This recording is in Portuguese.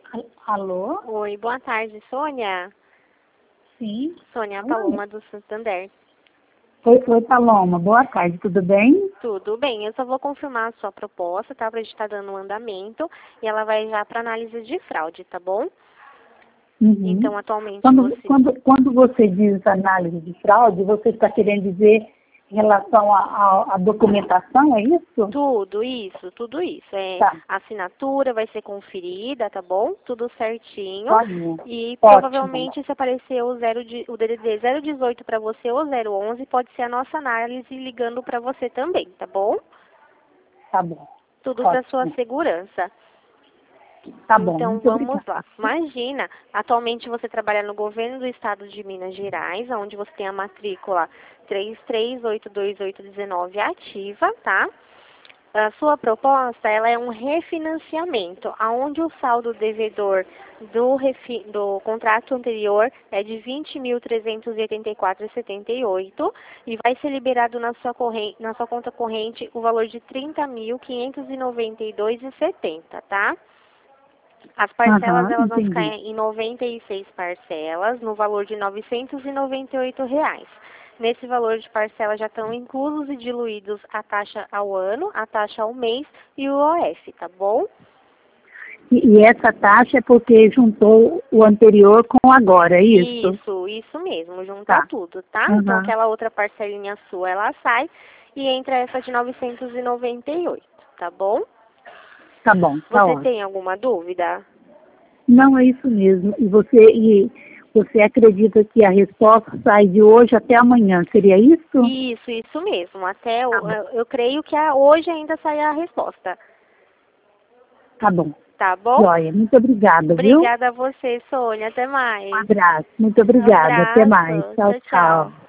Alô? Oi, boa tarde, Sônia. Sim. Sônia Paloma do Santander. Oi, Paloma. Boa tarde, tudo bem? Tudo bem, eu só vou confirmar a sua proposta, tá? Pra gente estar dando um andamento e ela vai já para análise de fraude, tá bom? Uhum. Então, atualmente Quando, você... quando, quando você diz análise de fraude, você está querendo dizer em relação à documentação, é isso? Tudo isso. Tá. A assinatura vai ser conferida, tá bom? Tudo certinho. Ótimo. E Ótimo. provavelmente se aparecer o DDD 018 para você ou 011, pode ser a nossa análise ligando para você também, tá bom? Tá bom. Tudo para sua Ótimo. segurança. Tá bom, Então, muito vamos obrigada. lá. Imagina, atualmente você trabalha no governo do estado de Minas Gerais, onde você tem a matrícula 33828819 ativa, tá? A sua proposta, ela é um refinanciamento, aonde o saldo devedor do contrato anterior é de R$ 20.384,78 e vai ser liberado na sua conta corrente o valor de R$ 30.592,70, tá? As parcelas, elas vão ficar Entendi. em 96 parcelas, no valor de R$ 998. Nesse valor de parcela já estão inclusos e diluídos a taxa ao ano, a taxa ao mês e o OF, tá bom? E essa taxa é porque juntou o anterior com o agora, é isso? Isso mesmo, juntar Tá. tudo, tá? Então Uhum. aquela outra parcelinha sua, ela sai e entra essa de 998, tá bom? Tá bom, tá Você ótimo. tem alguma dúvida? Não, é isso mesmo. E você acredita que a resposta sai de hoje até amanhã, seria isso? Isso mesmo. Até Tá bom. eu creio que hoje ainda sai a resposta. Tá bom. Tá bom? Joia, muito obrigada, viu? Obrigada a você, Sônia. Até Um mais. abraço. Muito Um obrigada. Até mais. abraço. Tchau, Tchau, tchau. tchau.